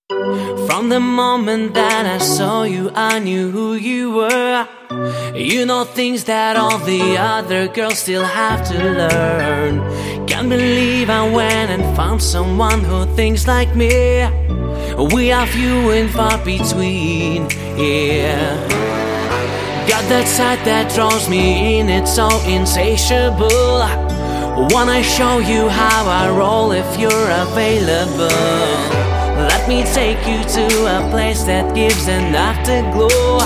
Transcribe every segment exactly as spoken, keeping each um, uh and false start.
From the moment that I saw you, I knew who you were. You know things that all the other girls still have to learn. Can't believe I went and found someone who thinks like me. We are few and far between, yeah. Got that side that draws me in, it's so insatiable. Wanna show you how I roll if you're available. Let me take you to a place that gives an afterglow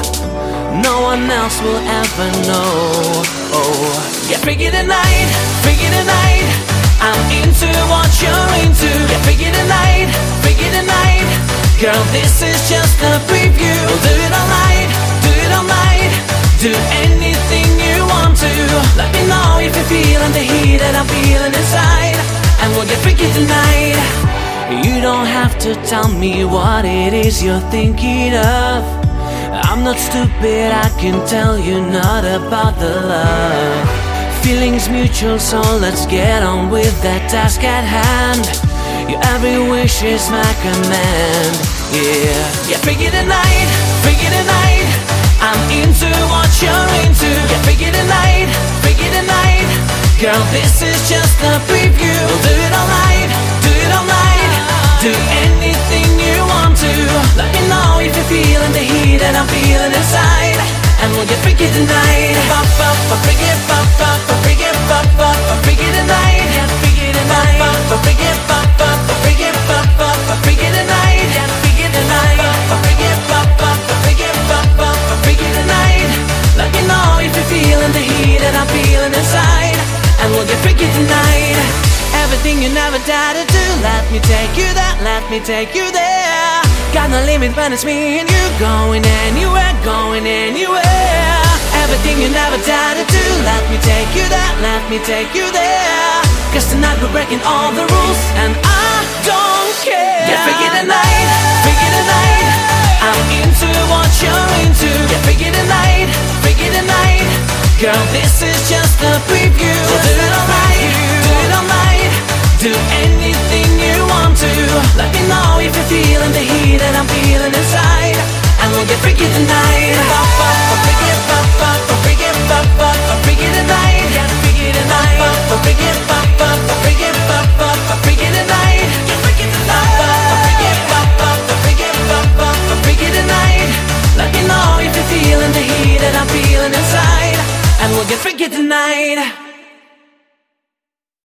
no one else will ever know. Oh, get freaky tonight, freaky tonight. I'm into what you're into. Get freaky tonight, freaky tonight. Girl, this is just a preview. We'll do it all night, do it all night. Do anything you want to. Let me know if you're feeling the heat that I'm feeling inside, and we'll get freaky tonight. You don't have to tell me what it is you're thinking of. I'm not stupid, I can tell you not about the love. Feelings mutual, so let's get on with that task at hand. Your every wish is my command, yeah. Get freaky tonight, freaky tonight. I'm into what you're into. Get freaky tonight, freaky tonight. Girl, this is just a preview. We'll do it all night, do it all night. Do anything you want to. Let me know if you're feeling the heat that I'm feeling inside, and we'll get freaky tonight. Pop up, pop, freaky, pop up, pop, freaky, pop up, pop, freaky tonight. Get freaky tonight. Pop up, pop, freaky, pop up, pop, freaky, pop up, pop, freaky tonight. Get freaky tonight. Pop, freaky, pop up, pop, freaky, pop up, pop, freaky tonight. Let me know if you're feeling the heat that I'm feeling inside, and we'll get freaky tonight. Everything you never dared to do, let me take you there, let me take you there. Got no limit when it's me and you. Going anywhere, going anywhere. Everything you never dared to do, let me take you there, let me take you there. Cause tonight we're breaking all the rules, and I don't care. Get freaky tonight, freaky tonight. I'm into what you're into. Get freaky tonight, freaky tonight. Girl, this is just a preview. We'll do it all night, do it all night. Do anything you want to. Let me know if you're feeling the heat that I'm feeling inside, and we'll get freaky tonight. Pop up, pop, freaky, pop up, pop, freaky, pop up, pop, freaky tonight. Get freaky tonight. Pop up, pop, freaky, pop up, pop, freaky, pop up, pop, freaky tonight. Get freaky tonight. Pop up, pop, freaky, pop up, pop, freaky, pop up, pop, freaky tonight. Let me know if you're feeling the heat that I'm feeling inside, and we'll get freaky tonight.